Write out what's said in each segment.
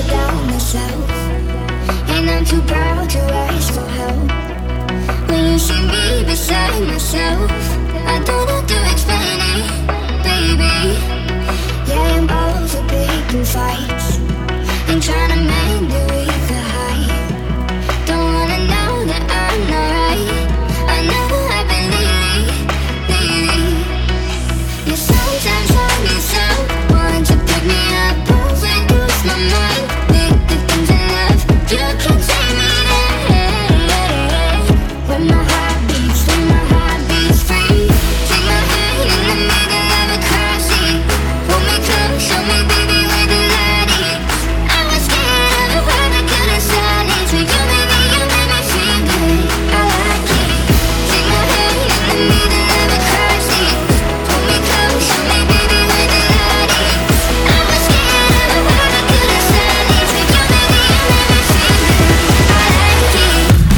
down myself, and I'm too proud to ask for help. When you see me beside myself, I don't have to explain it, baby. Yeah, I'm over picking fights and trying to mend it with a high. Don't wanna know that I'm not right. I never have been lately. You sometimes hold me so, want to pick me up, overdose my mind with the things I love. You can take me there. When my heart beats free, take my hand in the middle of a car seat. Pull me close, show me baby where the light is. I was scared of what I couldn't silence. When you baby, you made me feel good. I like it. Take my hand in the middle of a car seat. Pull me close, show me baby where the light is. I was scared of what I couldn't silence. When you baby, you made me feel good. I like it.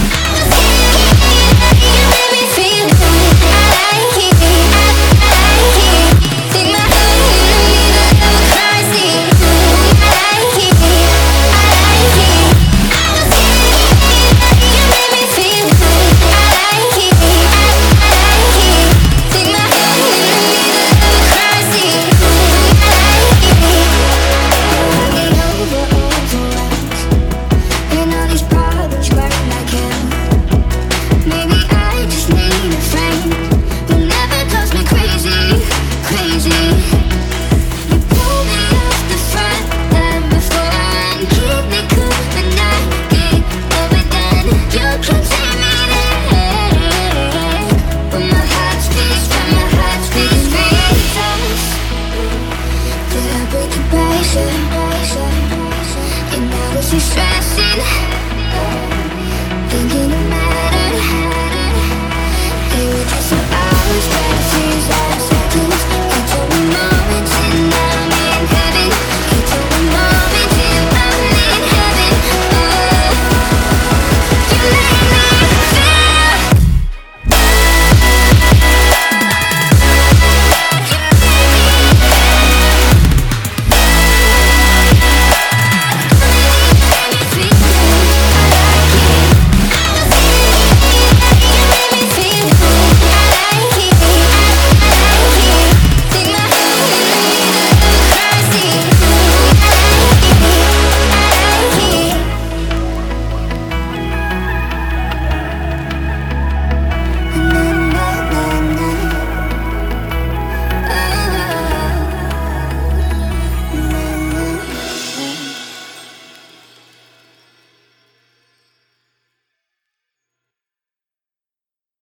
You made me feel good. I like it. Take my hand in the middle of a car seat. I like it. You made me feel good. I like it. Take my hand in the middle of a car seat. I get overwhelmed, and all these problems burn like hell. Maybe I just need a friend who never calls me crazy. You pull me off the front line before I run, keep me cool when I get overdone. You can take me there, but my heart speaks free. Did I break the pressure? And now this is stressing.